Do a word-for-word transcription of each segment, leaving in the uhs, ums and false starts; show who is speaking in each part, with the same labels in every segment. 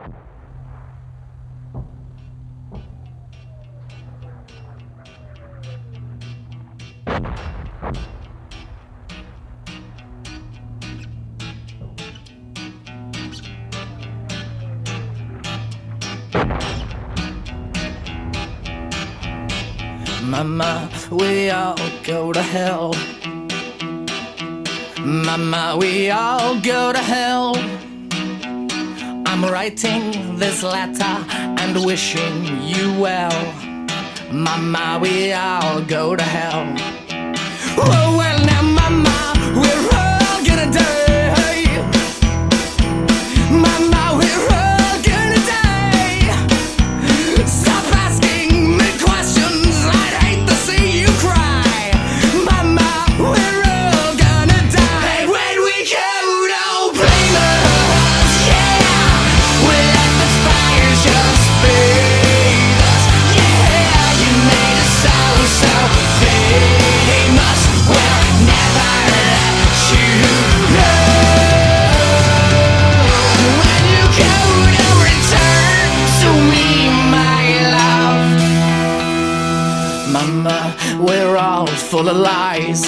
Speaker 1: Mama, we all go to hell. Mama, we all go to hell. I'm writing this letter and wishing you well. Mama, we all go to hell. Oh, well, now, Mama, we're all gonna die. Mama, we're all gonna die. Stop asking me questions, I'd hate to see you cry. Mama, we're all gonna die. And when we go, don't blame us, yeah. We let the fire just feed us, yeah. You made us so, so famous. We'll never let you know. When you go to return to me, my love. Mama, we're all full of lies.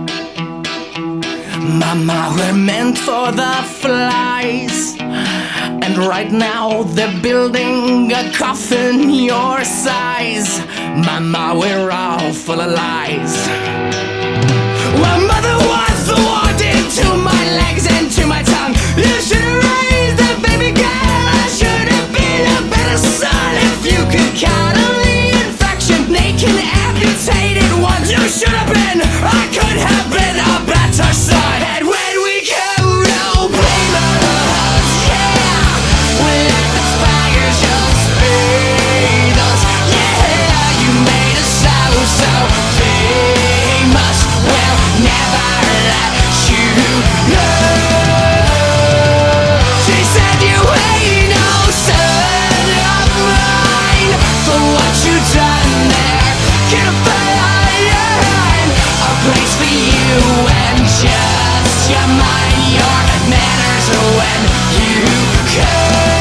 Speaker 1: Mama, we're meant for the flies. And right now they're building a coffin your size. Mama, we're all full of lies. Well, mother was the one into my legs and to my tongue. You should have raised that baby girl. I should have been a better son. If you could count on the infection, naked, amputated ones, you should have been. I could have been a better son. And when we go, don't blame us, yeah. We let the fire just feed us, yeah. You made us so, so famous. We'll never let you know. She said you ain't no son of mine. For what you done there, get a find a place for you and just your mind, your manners when you go.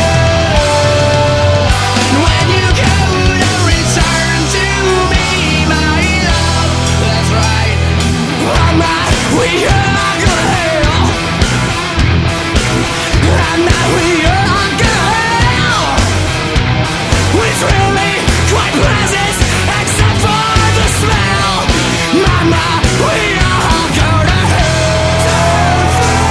Speaker 1: When you go to return to me, my love. That's right. Mama, we are gonna hell. Mama, we are gonna hell. It's really quite pleasant, except for the smell. Mama, we all go to hell.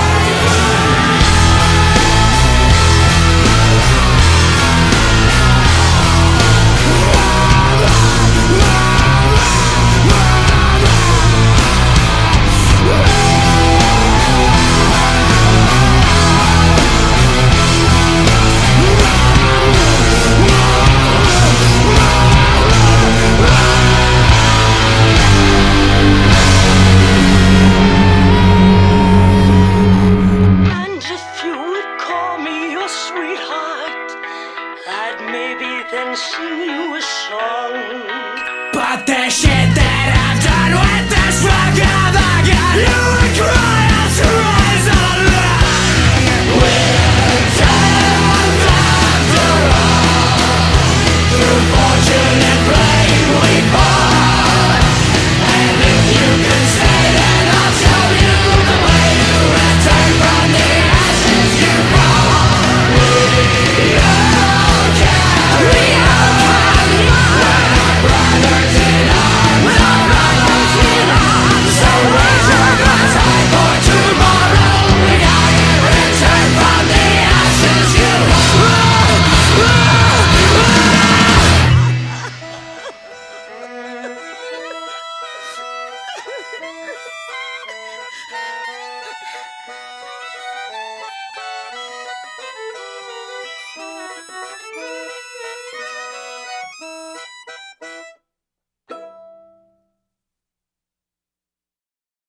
Speaker 2: And if you would call me your sweetheart, I'd maybe then sing you a song.
Speaker 1: But the shit that I've done with this fuck of a gun, you would cry out to rise alone. We're dead after all. Through fortune and blame we fall. And if you can say that, I'll show you the way to return from the ashes you fall. We all carry on. We're brothers in arms. We're brothers in arms. So raise your glass high for tomorrow. We gotta return from the ashes you fall.